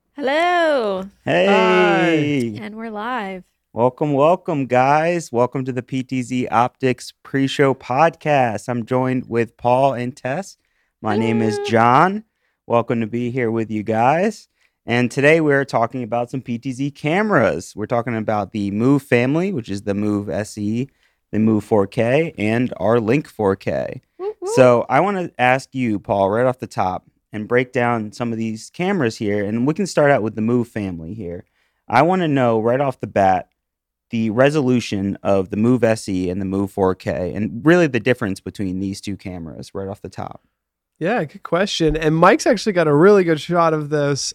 Hello, Hi. Hey, and we're live. welcome, guys. Welcome to the PTZ Optics pre-show podcast. I'm joined with Paul and Tess. My name is Hello. John. Welcome to be here with you guys. And today we're talking about some PTZ cameras. We're talking about the Move family, which is the Move SE, the Move 4K, and our Link 4K. Whoop, whoop. So I want to ask you, Paul, right off the top, and break down some of these cameras here. And we can start out with the Move family here. I want to know right off the bat the resolution of the Move SE and the Move 4K, and really the difference between these two cameras right off the top. Yeah, good question. And Mike's actually got a really good shot of this.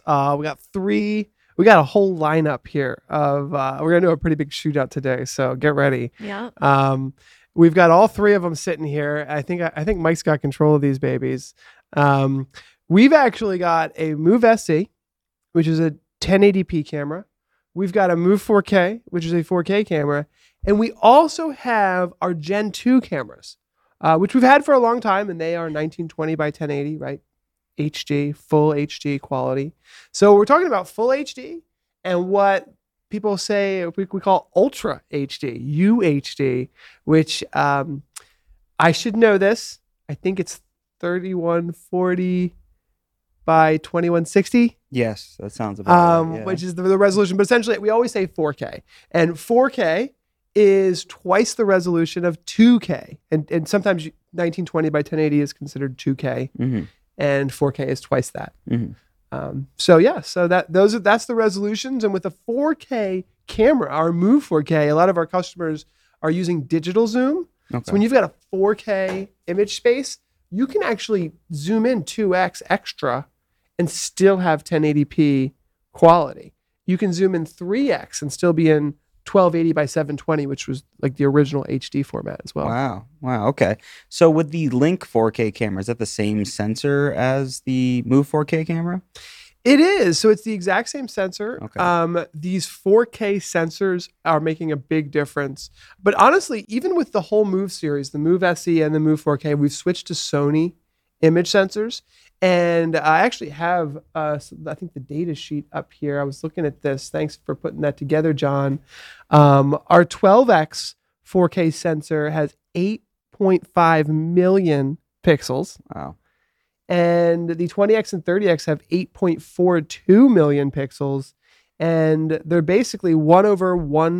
We got a whole lineup here of, we're going to do a pretty big shootout today. So get ready. Yeah. We've got all three of them sitting here. I think Mike's got control of these babies. We've actually got a Move SE, which is a 1080p camera. We've got a Move 4K, which is a 4K camera. And we also have our Gen 2 cameras, which we've had for a long time, and they are 1920 by 1080, right? HD, full HD quality. So we're talking about full HD and what people say we call Ultra HD, UHD, which I should know this. I think it's 3140 by 2160. Yes, that sounds about right. Yeah. Which is the resolution. But essentially, we always say 4K. And 4K is twice the resolution of 2K. And sometimes 1920 by 1080 is considered 2K. Mm-hmm. And 4K is twice that. Mm-hmm. So that's the resolutions. And with a 4K camera, our Move 4K, a lot of our customers are using digital zoom. Okay. So when you've got a 4K image space, you can actually zoom in 2x extra and still have 1080p quality. You can zoom in 3x and still be in 1280 by 720, which was like the original HD format as well. Wow. Okay. So with the Link 4K camera, is that the same sensor as the Move 4K camera? It is. So it's the exact same sensor. Okay. These 4K sensors are making a big difference. But honestly, even with the whole Move series, the Move SE and the Move 4K, we've switched to Sony image sensors. And I actually have, I think the data sheet up here. I was looking at this. Thanks for putting that together, John. Our 12x 4K sensor has 8.5 million pixels. Wow. And the 20x and 30x have 8.42 million pixels. And they're basically 1 over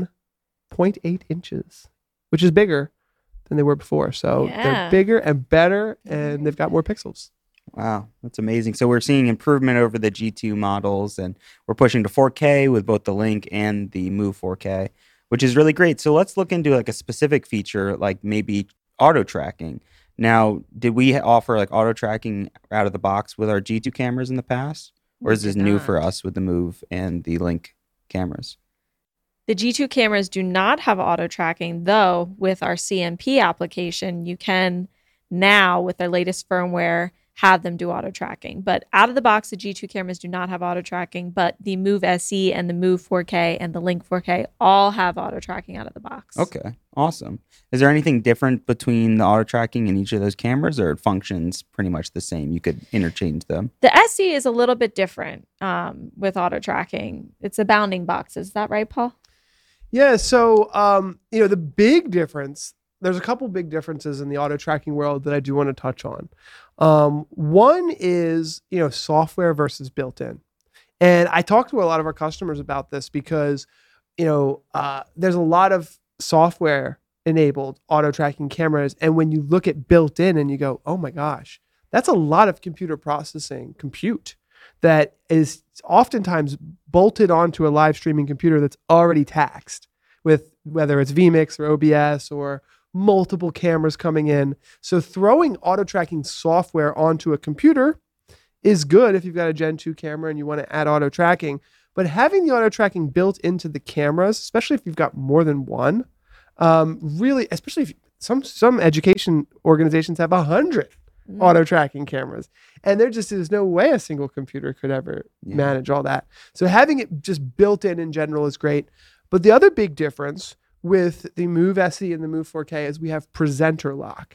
1.8 inches, which is bigger than they were before. So Yeah. they're bigger and better, and they've got more pixels. Wow, that's amazing. So we're seeing improvement over the G2 models, and we're pushing to 4K with both the Link and the Move 4K, which is really great. So let's look into like a specific feature, like maybe auto tracking. Now, did we offer like auto tracking out of the box with our G2 cameras in the past, or We is this did new for not. us with the Move and the Link cameras? The G2 cameras do not have auto tracking, though, with our CMP application, you can now, with their latest firmware, have them do auto tracking. But out of the box, the G2 cameras do not have auto tracking, but the Move SE and the Move 4K and the Link 4K all have auto tracking out of the box. Okay, awesome. Is there anything different between the auto tracking in each of those cameras, or it functions pretty much the same? You could interchange them. The SE is a little bit different with auto tracking. It's a bounding box. Is that right, Paul? Yeah. So, the big difference, there's a couple big differences in the auto tracking world that I do want to touch on. One is, software versus built in. And I talk to a lot of our customers about this because, there's a lot of software enabled auto tracking cameras. And when you look at built in and you go, oh my gosh, that's a lot of computer processing compute that is oftentimes bolted onto a live streaming computer that's already taxed with whether it's vMix or OBS or multiple cameras coming in. So throwing auto tracking software onto a computer is good if you've got a Gen 2 camera and you want to add auto tracking. But having the auto tracking built into the cameras, especially if you've got more than one, really, especially if some education organizations have 100 auto tracking cameras, and there just is no way a single computer could ever manage all that. So having it just built in general is great. But the other big difference with the Move SE and the Move 4K is we have presenter lock.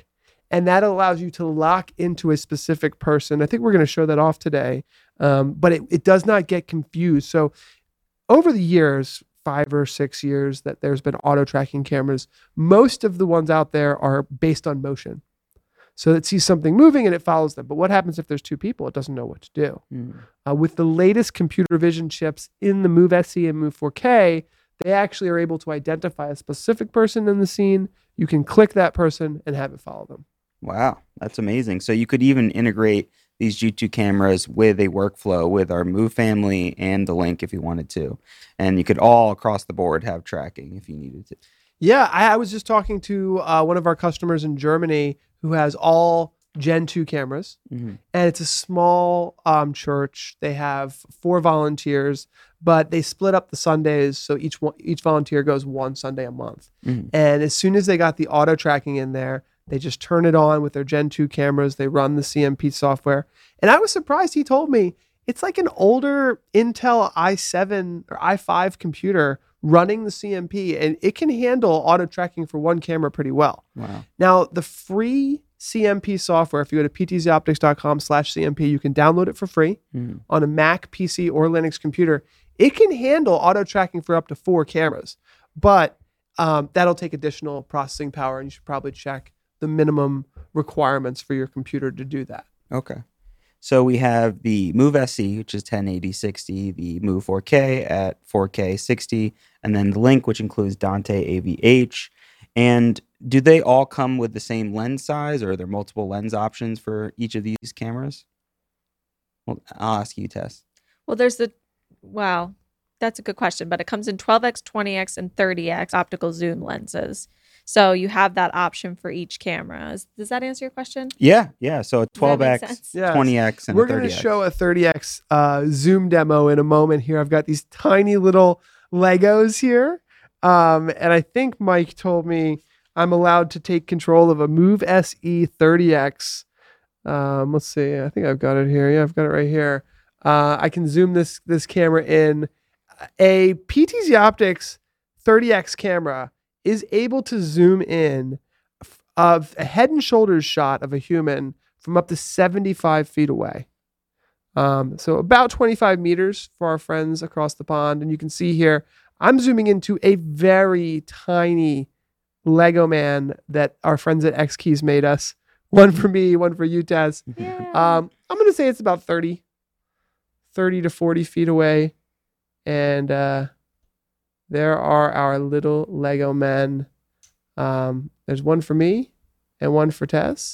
And that allows you to lock into a specific person. I think we're going to show that off today, but it does not get confused. So over the years, 5 or 6 years that there's been auto tracking cameras, most of the ones out there are based on motion. So it sees something moving and it follows them. But what happens if there's 2 people? It doesn't know what to do. With the latest computer vision chips in the Move SE and Move 4K, they actually are able to identify a specific person in the scene. You can click that person and have it follow them. Wow, that's amazing. So you could even integrate these G2 cameras with a workflow with our Move family and the Link if you wanted to. And you could all across the board have tracking if you needed to. Yeah, I was just talking to one of our customers in Germany who has all Gen 2 cameras. And it's a small church. They have 4 volunteers, but they split up the Sundays. So each volunteer goes one Sunday a month. And as soon as they got the auto tracking in there, they just turn it on with their Gen 2 cameras. They run the CMP software. And I was surprised. He told me it's like an older Intel i7 or i5 computer running the CMP, and it can handle auto tracking for one camera pretty well. Wow. Now, the free CMP software, if you go to ptzoptics.com/CMP, you can download it for free on a Mac, PC, or Linux computer. It can handle auto tracking for up to 4 cameras, but that'll take additional processing power, and you should probably check the minimum requirements for your computer to do that. Okay. So we have the Move SE, which is 1080/60, the Move 4K at 4K 60, and then the Link, which includes Dante AV-H. And do they all come with the same lens size, or are there multiple lens options for each of these cameras? Well, I'll ask you, Tess. Well, wow, that's a good question, but it comes in 12x, 20x, and 30x optical zoom lenses. So you have that option for each camera. Does that answer your question? Yeah. So a Does that make 12x, sense? Yes. 20x, and We're a 30x. going to show a 30x zoom demo in a moment here. I've got these tiny little Legos here. And I think Mike told me I'm allowed to take control of a Move SE 30x. Let's see. I think I've got it here. Yeah, I've got it right here. I can zoom this camera in. A PTZ Optics 30x camera is able to zoom in of a head and shoulders shot of a human from up to 75 feet away. So about 25 meters for our friends across the pond. And you can see here, I'm zooming into a very tiny Lego man that our friends at X Keys made us. One for me, one for you, Tess. Yeah. I'm going to say it's about 30 to 40 feet away. And there are our little Lego men. There's one for me and one for Tess.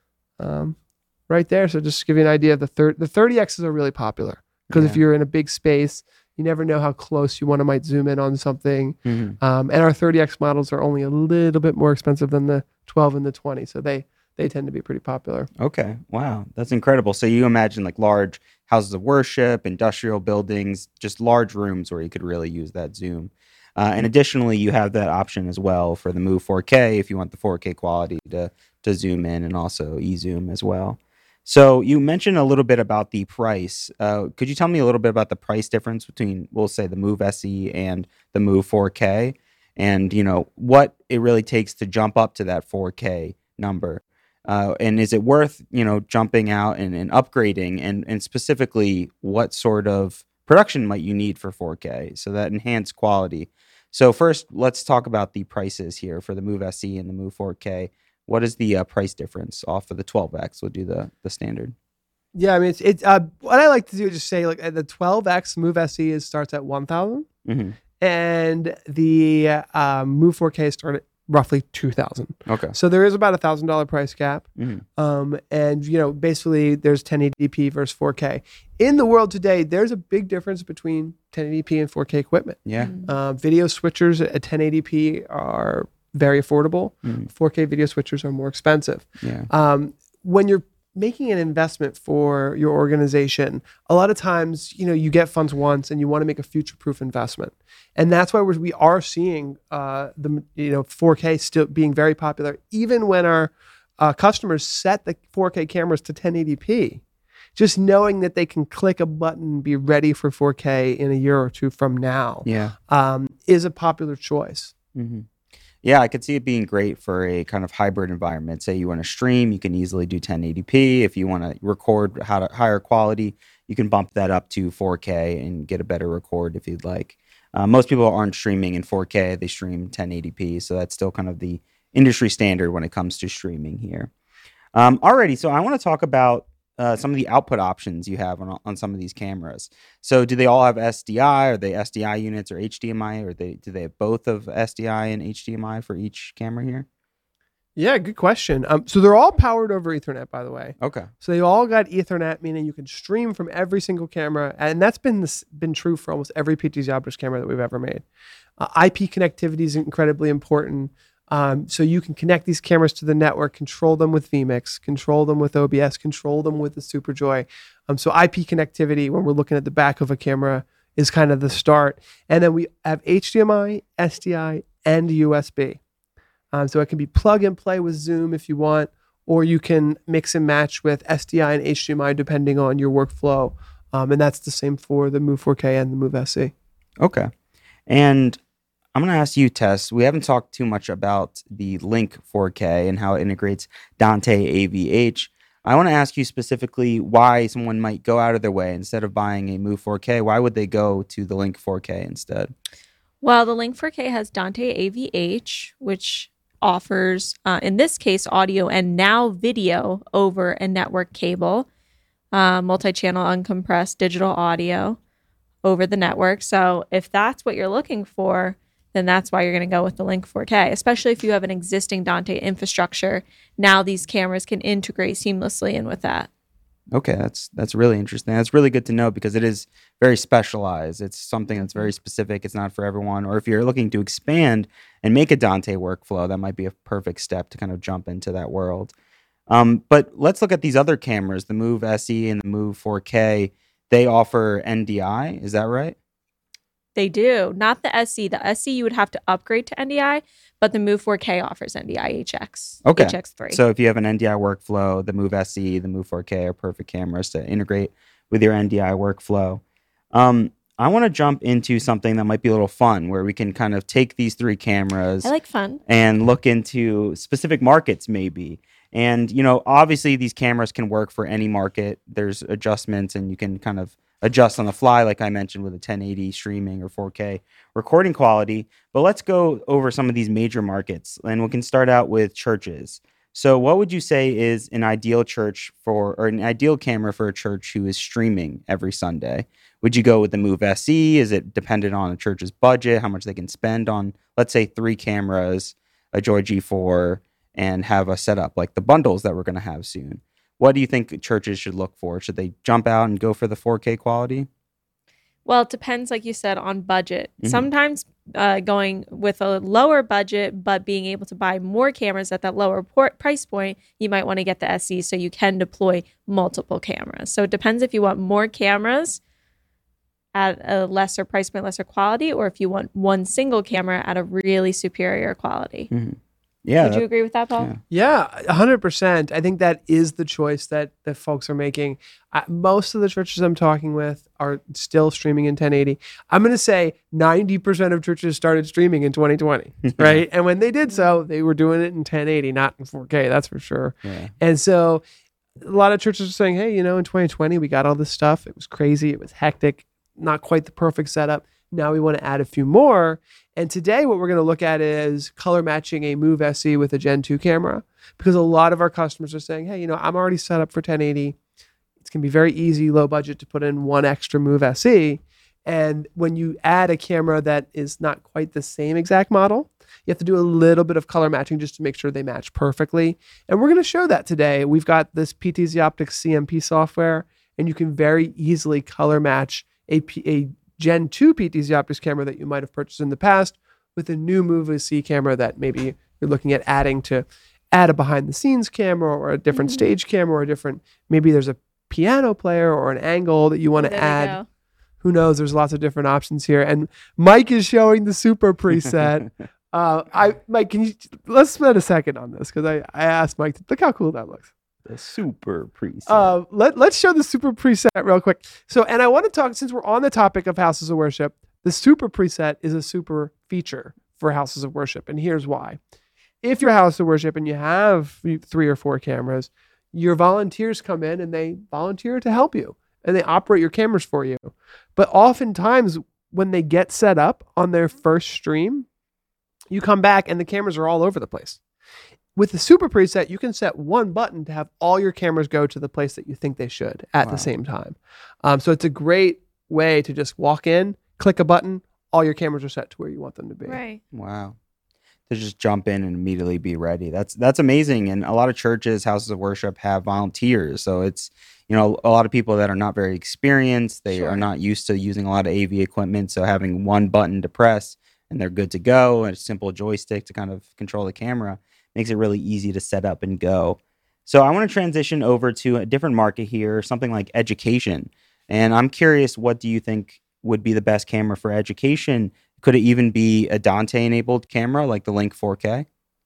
Right there. So just to give you an idea of the 30Xs are really popular because if you're in a big space, you never know how close you might zoom in on something. And our 30X models are only a little bit more expensive than the 12 and the 20. So they tend to be pretty popular. Okay. Wow. That's incredible. So you imagine like large houses of worship, industrial buildings, just large rooms where you could really use that zoom. And additionally, you have that option as well for the Move 4K if you want the 4K quality to zoom in, and also e-zoom as well. So you mentioned a little bit about the price. Could you tell me a little bit about the price difference between, we'll say, the Move SE and the Move 4K, and what it really takes to jump up to that 4K number? And is it worth, jumping out and upgrading, and specifically what sort of production might you need for 4K so that enhanced quality? So first, let's talk about the prices here for the Move SE and the Move 4K. What is the price difference off of the 12X? We'll do the standard. Yeah, I mean, it's what I like to do is just say, like, the 12X Move SE starts at $1,000, and the Move 4K start at roughly $2,000. Okay. So there is about $1,000 price gap. And basically there's 1080p versus 4K. In the world today, there's a big difference between 1080p and 4K equipment. Yeah. Video switchers at 1080p are very affordable. 4K video switchers are more expensive. Yeah. When you're making an investment for your organization, a lot of times, you get funds once and you want to make a future-proof investment. And that's why we are seeing the 4K still being very popular, even when our customers set the 4K cameras to 1080p. Just knowing that they can click a button and be ready for 4K in a year or two from now is a popular choice. Yeah, I could see it being great for a kind of hybrid environment. Say you want to stream, you can easily do 1080p. If you want to record higher quality, you can bump that up to 4K and get a better record if you'd like. Most people aren't streaming in 4K; they stream 1080p, so that's still kind of the industry standard when it comes to streaming here. Alrighty, so I want to talk about some of the output options you have on some of these cameras. So do they all have SDI? Are they SDI units or HDMI? Or do they have both of SDI and HDMI for each camera here? Yeah, good question. So they're all powered over Ethernet, by the way. Okay. So they all got Ethernet, meaning you can stream from every single camera, and that's been true for almost every PTZ Optics camera that we've ever made. IP connectivity is incredibly important. So you can connect these cameras to the network, control them with vMix, control them with OBS, control them with the SuperJoy. So IP connectivity, when we're looking at the back of a camera, is kind of the start. And then we have HDMI, SDI, and USB. So it can be plug and play with Zoom if you want, or you can mix and match with SDI and HDMI depending on your workflow. And that's the same for the Move 4K and the Move SE. Okay. And I'm going to ask you, Tess, we haven't talked too much about the Link 4K and how it integrates Dante AVH. I want to ask you specifically why someone might go out of their way instead of buying a Move 4K. Why would they go to the Link 4K instead? Well, the Link 4K has Dante AVH, which offers, in this case, audio and now video over a network cable, multi-channel uncompressed digital audio over the network. So if that's what you're looking for, then that's why you're going to go with the Link 4K, especially if you have an existing Dante infrastructure. Now these cameras can integrate seamlessly in with that. Okay, that's really interesting. That's really good to know because it is very specialized. It's something that's very specific. It's not for everyone. Or if you're looking to expand and make a Dante workflow, that might be a perfect step to kind of jump into that world. But let's look at these other cameras, the Move SE and the Move 4K. They offer NDI, is that right? They do. Not the SE. The SE you would have to upgrade to NDI, but the Move 4K offers NDI HX. Okay. HX3. So if you have an NDI workflow, the Move SE, the Move 4K are perfect cameras to integrate with your NDI workflow. I want to jump into something that might be a little fun where we can kind of take these three cameras I like fun. and look into specific markets maybe. And, obviously these cameras can work for any market. There's adjustments and you can kind of adjust on the fly, like I mentioned, with a 1080 streaming or 4K recording quality. But let's go over some of these major markets, and we can start out with churches. So what would you say is an ideal an ideal camera for a church who is streaming every Sunday? Would you go with the Move SE? Is it dependent on a church's budget, how much they can spend on, let's say, 3 cameras, a Joy G4, and have a setup like the bundles that we're going to have soon? What do you think churches should look for? Should they jump out and go for the 4K quality? Well, it depends, like you said, on budget. Mhm. Sometimes going with a lower budget, but being able to buy more cameras at that lower price point, you might want to get the SE so you can deploy multiple cameras. So it depends if you want more cameras at a lesser price point, lesser quality, or if you want one single camera at a really superior quality. Mm-hmm. Yeah. Would you agree with that, Paul? Yeah. Yeah, 100%. I think that is the choice that folks are making. Most of the churches I'm talking with are still streaming in 1080. I'm going to say 90% of churches started streaming in 2020, right? And when they did so, they were doing it in 1080, not in 4K, that's for sure. Yeah. And so a lot of churches are saying, hey, in 2020, we got all this stuff. It was crazy. It was hectic, not quite the perfect setup. Now we want to add a few more. And today what we're going to look at is color matching a Move SE with a Gen 2 camera, because a lot of our customers are saying, hey, I'm already set up for 1080. It's going to be very easy, low budget to put in one extra Move SE. And when you add a camera that is not quite the same exact model, you have to do a little bit of color matching just to make sure they match perfectly. And we're going to show that today. We've got this PTZ Optics CMP software, and you can very easily color match a Gen 2 PTZ Optics camera that you might have purchased in the past with a new Move SE camera that maybe you're looking at adding to add a behind the scenes camera or a different stage camera or a different, maybe there's a piano player or an angle that you want to add. Who knows? There's lots of different options here. And Mike is showing the super preset. Mike, let's spend a second on this because I asked Mike, look how cool that looks. The super preset. Let's show the super preset real quick. So, and I want to talk, since we're on the topic of houses of worship, the super preset is a super feature for houses of worship. And here's why. If you're a house of worship and you have 3 or 4 cameras, your volunteers come in and they volunteer to help you and they operate your cameras for you. But oftentimes when they get set up on their first stream, you come back and the cameras are all over the place. With the super preset, you can set one button to have all your cameras go to the place that you think they should at the same time. So it's a great way to just walk in, click a button, all your cameras are set to where you want them to be. Right. Wow. To just jump in and immediately be ready. That's amazing. And a lot of churches, houses of worship have volunteers. So it's, a lot of people that are not very experienced. They are not used to using a lot of AV equipment. So having one button to press and they're good to go, and a simple joystick to kind of control the camera makes it really easy to set up and go. So I want to transition over to a different market here, something like education. And I'm curious, what do you think would be the best camera for education? Could it even be a Dante-enabled camera like the Link 4K?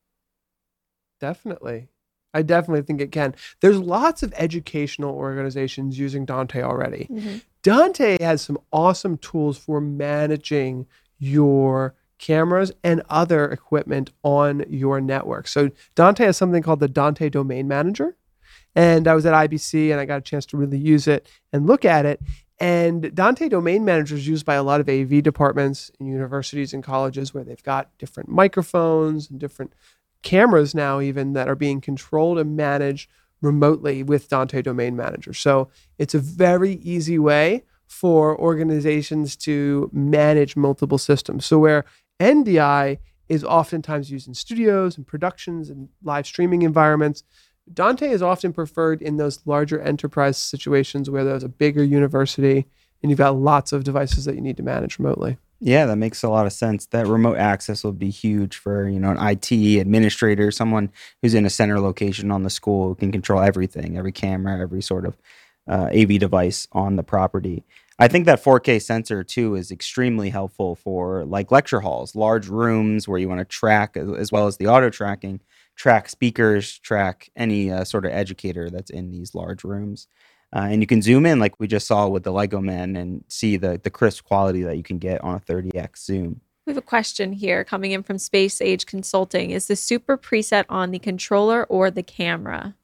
Definitely. I definitely think it can. There's lots of educational organizations using Dante already. Mm-hmm. Dante has some awesome tools for managing your cameras and other equipment on your network. So Dante has something called the Dante Domain Manager. And I was at IBC and I got a chance to really use it and look at it. And Dante Domain Manager is used by a lot of AV departments in universities and colleges where they've got different microphones and different cameras now even that are being controlled and managed remotely with Dante Domain Manager. So it's a very easy way for organizations to manage multiple systems. So where NDI is oftentimes used in studios and productions and live streaming environments, Dante is often preferred in those larger enterprise situations where there's a bigger university and you've got lots of devices that you need to manage remotely. Yeah, that makes a lot of sense. That remote access will be huge for, an IT administrator, someone who's in a center location on the school who can control everything, every camera, every sort of AV device on the property. I think that 4K sensor too is extremely helpful for like lecture halls, large rooms where you want to track, as well as the auto tracking, track speakers, track any sort of educator that's in these large rooms. And you can zoom in like we just saw with the Lego Men and see the crisp quality that you can get on a 30x zoom. We have a question here coming in from Space Age Consulting. Is the super preset on the controller or the camera?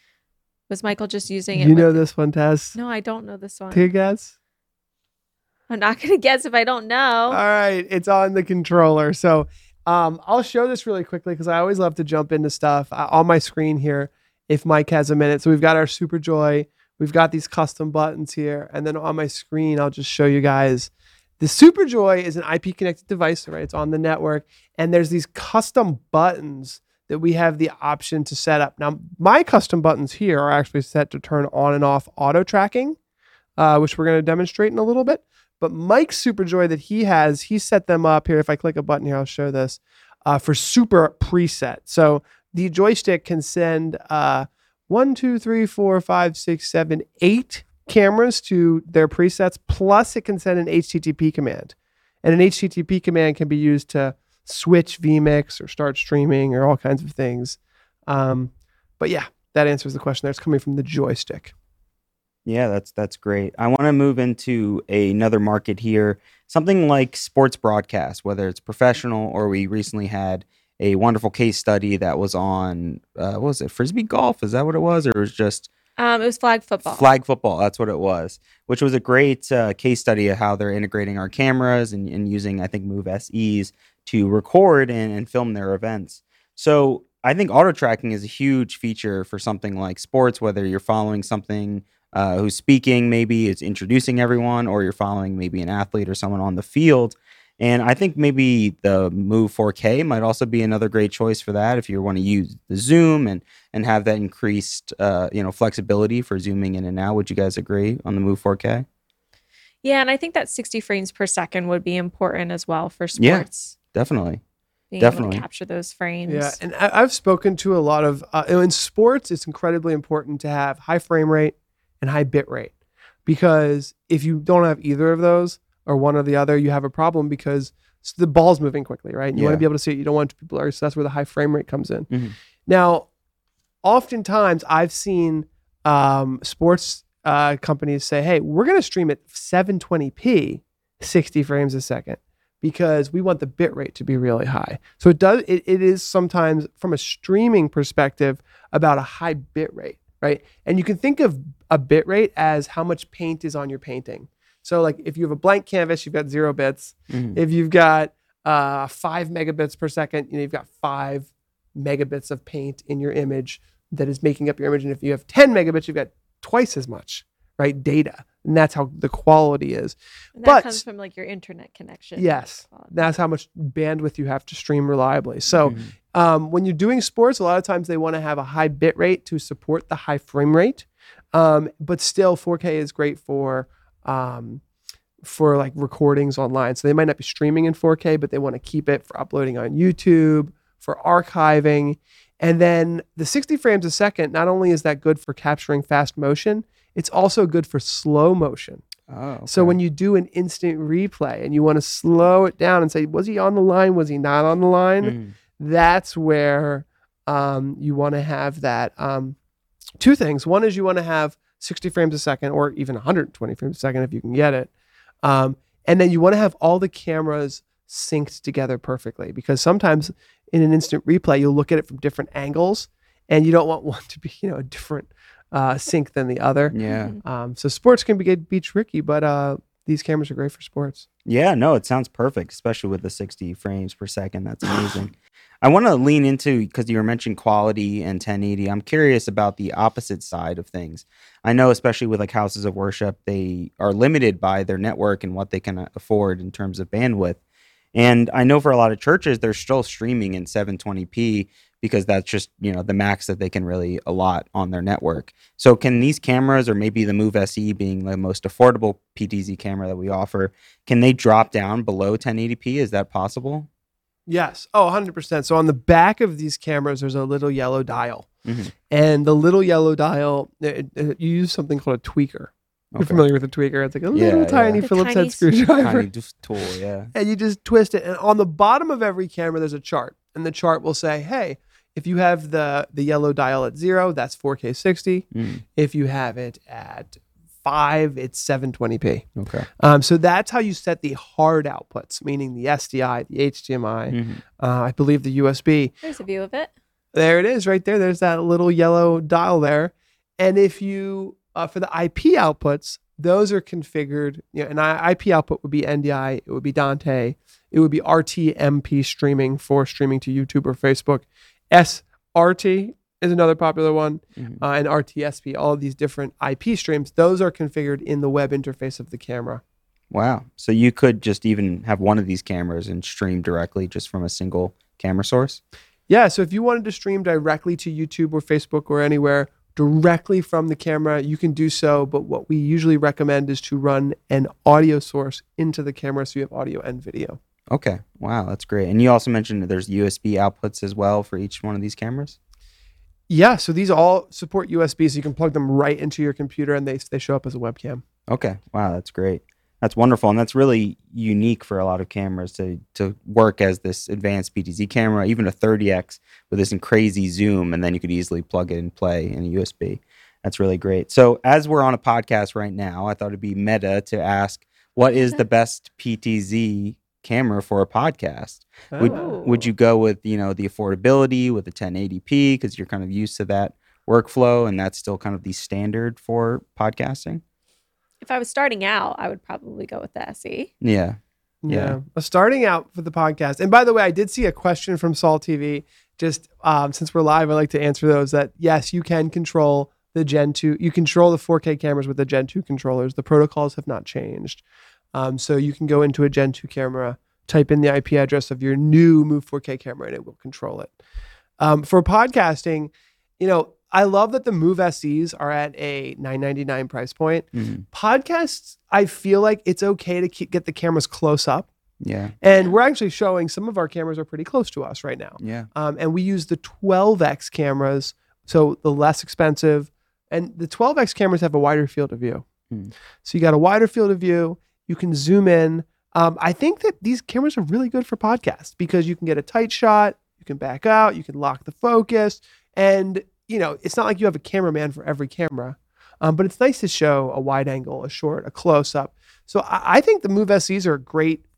Was Michael just using it? You know this one, Tess? No, I don't know this one. Take a guess. I'm not going to guess if I don't know. All right. It's on the controller. So I'll show this really quickly because I always love to jump into stuff on my screen here if Mike has a minute. So we've got our Super Joy. We've got these custom buttons here. And then on my screen, I'll just show you guys. The Super Joy is an IP connected device, right? It's on the network. And there's these custom buttons that we have the option to set up. Now, my custom buttons here are actually set to turn on and off auto tracking, which we're going to demonstrate in a little bit. But Mike's Super Joy that he has, he set them up here. If I click a button here, I'll show this for super preset. So the joystick can send 1, 2, 3, 4, 5, 6, 7, 8 cameras to their presets. Plus it can send an HTTP command. And an HTTP command can be used to switch vMix or start streaming or all kinds of things. But yeah, that answers the question there. It's coming from the joystick. Yeah, that's great. I want to move into another market here, something like sports broadcast, whether it's professional or we recently had a wonderful case study that was on, what was it, Frisbee golf? Is that what it was? Or it was just... it was flag football. Flag football, that's what it was, which was a great case study of how they're integrating our cameras and using, I think, Move SEs to record and film their events. So I think auto tracking is a huge feature for something like sports, whether you're following something who's speaking, maybe it's introducing everyone, or you're following maybe an athlete or someone on the field. And I think maybe the Move 4K might also be another great choice for that if you want to use the zoom and have that increased flexibility for zooming in and out. Would you guys agree on the Move 4K? Yeah, and I think that 60 frames per second would be important as well for sports. Yeah, definitely. Being able to capture those frames. Yeah, and I've spoken to a lot of, in sports, it's incredibly important to have high frame rate and high bit rate, because if you don't have either of those or one or the other, you have a problem because the ball's moving quickly, right? And you want to be able to see it. You don't want it to be blurry. So that's where the high frame rate comes in. Mm-hmm. Now, oftentimes I've seen sports companies say, hey, we're going to stream at 720p, 60 frames a second. because we want the bit rate to be really high. So it is sometimes from a streaming perspective about a high bit rate, right? And you can think of a bit rate as how much paint is on your painting. So like if you have a blank canvas, you've got 0 bits. If you've got 5 megabits per second, you've got 5 megabits of paint in your image that is making up your image. And if you have 10 megabits, you've got twice as much, right? Data. And that's how the quality is. And that comes from like your internet connection. Yes. That's how much bandwidth you have to stream reliably. So when you're doing sports, a lot of times they want to have a high bit rate to support the high frame rate. But still 4K is great for like recordings online. So they might not be streaming in 4K, but they want to keep it for uploading on YouTube, for archiving. And then the 60 frames a second, not only is that good for capturing fast motion, it's also good for slow motion. Oh, okay. So when you do an instant replay and you want to slow it down and say, was he on the line? Was he not on the line? That's where you want to have that. 2 things. One is you want to have 60 frames a second or even 120 frames a second if you can get it. And then you want to have all the cameras synced together perfectly, because sometimes in an instant replay, you'll look at it from different angles and you don't want one to be, a different sync than the other. Yeah. So sports can be tricky, but these cameras are great for sports. Yeah, no, it sounds perfect, especially with the 60 frames per second. That's amazing. I want to lean into, because you were mentioning quality and 1080. I'm curious about the opposite side of things. I know, especially with like houses of worship, they are limited by their network and what they can afford in terms of bandwidth. And I know for a lot of churches, they're still streaming in 720p because that's just, the max that they can really allot on their network. So can these cameras, or maybe the Move SE being the most affordable PTZ camera that we offer, can they drop down below 1080p? Is that possible? Yes. Oh, 100%. So on the back of these cameras, there's a little yellow dial. And the little yellow dial, you use something called a tweaker. You're familiar with a tweaker. It's like a little tiny Phillips head screwdriver. Tiny tool, yeah. And you just twist it. And on the bottom of every camera, there's a chart. And the chart will say, hey, if you have the yellow dial at 0, that's 4K 60. If you have it at 5, it's 720p. Okay. So that's how you set the hard outputs, meaning the SDI, the HDMI, I believe the USB. There's a view of it. There it is right there. There's that little yellow dial there. And if you, for the IP outputs, those are configured. An IP output would be NDI, it would be Dante, it would be RTMP streaming for streaming to YouTube or Facebook. SRT is another popular one, and RTSP, all of these different IP streams, those are configured in the web interface of the camera. Wow. So you could just even have one of these cameras and stream directly just from a single camera source? Yeah, so if you wanted to stream directly to YouTube or Facebook or anywhere, directly from the camera, you can do so. But what we usually recommend is to run an audio source into the camera so you have audio and video. Okay. Wow, that's great. And you also mentioned that there's USB outputs as well for each one of these cameras? Yeah, so these all support USB, so you can plug them right into your computer and they show up as a webcam. Okay. Wow, that's great. That's wonderful. And that's really unique for a lot of cameras to work as this advanced PTZ camera, even a 30X with this crazy zoom, and then you could easily plug it and play in a USB. That's really great. So as we're on a podcast right now, I thought it'd be meta to ask, what is the best PTZ camera for a podcast? Would you go with, the affordability with the 1080p because you're kind of used to that workflow and that's still kind of the standard for podcasting? If I was starting out, I would probably go with the SE. Yeah. Starting out for the podcast. And by the way, I did see a question from Saul TV. Just since we're live, I like to answer those. That yes, you can control the Gen 2. You control the 4K cameras with the Gen 2 controllers. The protocols have not changed. So you can go into a Gen 2 camera, type in the IP address of your new Move 4K camera, and it will control it. For podcasting, I love that the Move SEs are at a $999 price point. Podcasts, I feel like it's okay to get the cameras close up. Yeah. And we're actually showing some of our cameras are pretty close to us right now. Yeah. And we use the 12X cameras, so the less expensive. And the 12X cameras have a wider field of view. So you got a wider field of view. You can zoom in. I think that these cameras are really good for podcasts because you can get a tight shot, you can back out, you can lock the focus, and it's not like you have a cameraman for every camera, but it's nice to show a wide angle, a short, a close up. So I think the Move SEs are great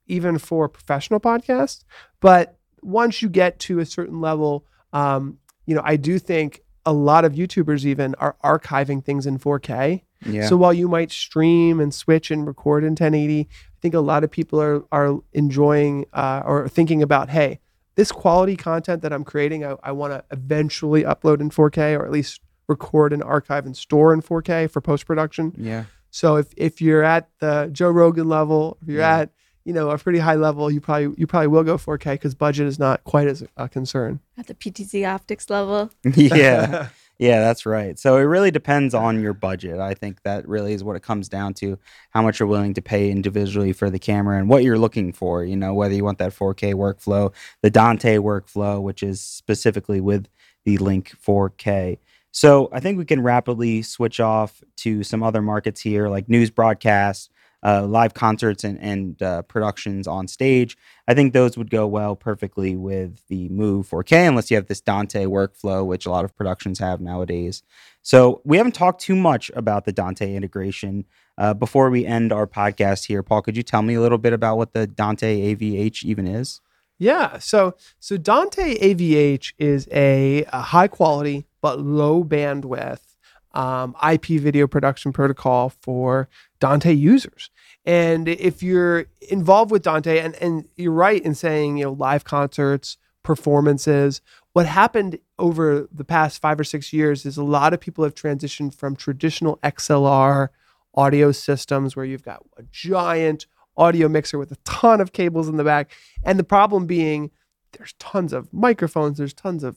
even for professional podcasts. But once you get to a certain level, I do think a lot of YouTubers even are archiving things in 4K. Yeah. So while you might stream and switch and record in 1080, I think a lot of people are enjoying or thinking about, hey, this quality content that I'm creating, I want to eventually upload in 4K, or at least record and archive and store in 4K for post-production. Yeah. So if you're at the Joe Rogan level, if you're at a pretty high level, you probably will go 4K because budget is not quite as a concern. At the PTZ Optics level. Yeah. Yeah, that's right. So it really depends on your budget. I think that really is what it comes down to, how much you're willing to pay individually for the camera and what you're looking for, whether you want that 4K workflow, the Dante workflow, which is specifically with the Link 4K. So I think we can rapidly switch off to some other markets here, like news broadcasts, live concerts and productions on stage. I think those would go well perfectly with the Move 4K, unless you have this Dante workflow, which a lot of productions have nowadays. So we haven't talked too much about the Dante integration. Before we end our podcast here, Paul, could you tell me a little bit about what the Dante AVH even is? Yeah, so Dante AVH is a high quality but low bandwidth IP video production protocol for Dante users. And if you're involved with Dante, and you're right in saying, live concerts, performances, what happened over the past 5 or 6 years is a lot of people have transitioned from traditional XLR audio systems where you've got a giant audio mixer with a ton of cables in the back. And the problem being there's tons of microphones, there's tons of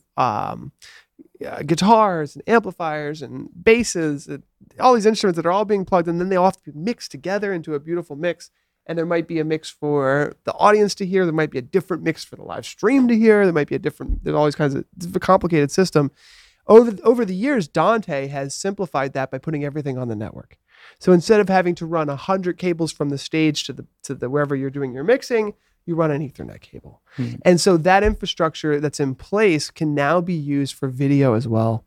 guitars and amplifiers and basses, and all these instruments that are all being plugged, and then they all have to be mixed together into a beautiful mix. And there might be a mix for the audience to hear. There might be a different mix for the live stream to hear. There might be there's all these kinds of, it's a complicated system. Over the years, Dante has simplified that by putting everything on the network. So instead of having to run 100 cables from the stage to the wherever you're doing your mixing, you run an Ethernet cable. And so that infrastructure that's in place can now be used for video as well.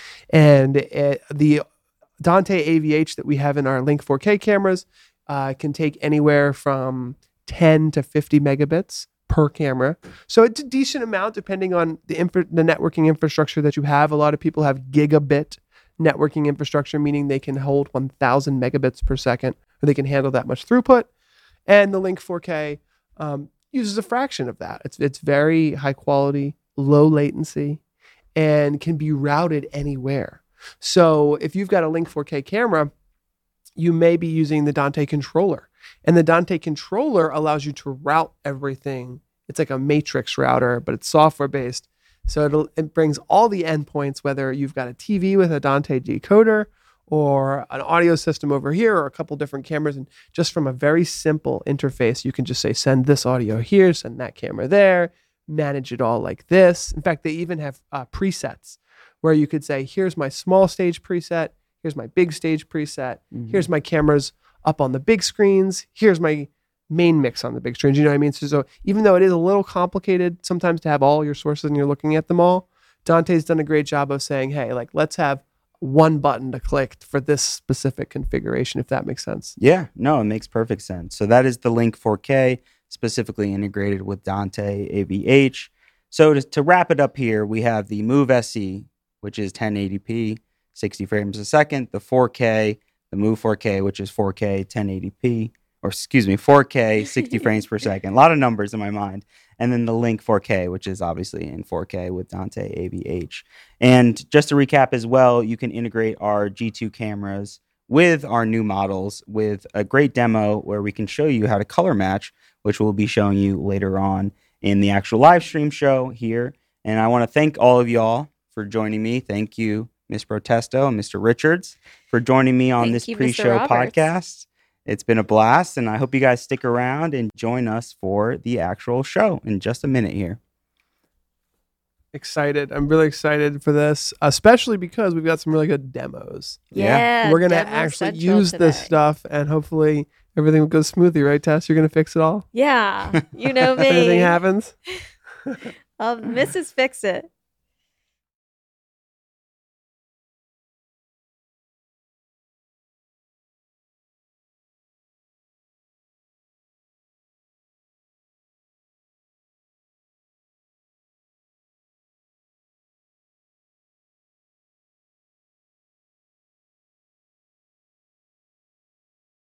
And the Dante AVH that we have in our Link 4K cameras can take anywhere from 10 to 50 megabits per camera. So it's a decent amount depending on the networking infrastructure that you have. A lot of people have gigabit networking infrastructure, meaning they can hold 1,000 megabits per second, or they can handle that much throughput. And the Link 4K uses a fraction of that. It's very high quality, low latency, and can be routed anywhere. So if you've got a Link 4K camera, you may be using the Dante controller. And the Dante controller allows you to route everything. It's like a matrix router, but it's software based. So it brings all the endpoints, whether you've got a TV with a Dante decoder or an audio system over here or a couple different cameras. And just from a very simple interface, you can just say, send this audio here, send that camera there, manage it all like this. In fact, they even have presets where you could say, here's my small stage preset, here's my big stage preset, here's my cameras up on the big screens, here's my main mix on the big screens. You know what I mean? So even though it is a little complicated sometimes to have all your sources and you're looking at them all, Dante's done a great job of saying, hey, like, let's have one button to click for this specific configuration, if that makes sense. Yeah, no, it makes perfect sense. So that is the Link 4K, specifically integrated with Dante AVH. So to wrap it up here, we have the Move SE, which is 1080p, 60 frames a second, the 4K, the Move 4K, which is 4K, 1080p, 4K, 60 frames per second. A lot of numbers in my mind. And then the Link 4K, which is obviously in 4K with Dante AVH. And just to recap as well, you can integrate our G2 cameras with our new models with a great demo where we can show you how to color match, which we'll be showing you later on in the actual live stream show here. And I want to thank all of y'all for joining me. Thank you, Ms. Protesto and Mr. Richards, for joining me on this pre-show podcast. It's been a blast, and I hope you guys stick around and join us for the actual show in just a minute here. Excited. I'm really excited for this, especially because we've got some really good demos. Yeah. We're going to actually use this stuff, and hopefully everything will go smoothly, right, Tess? You're going to fix it all? Yeah. You know me. If anything happens? Mrs. Fix It.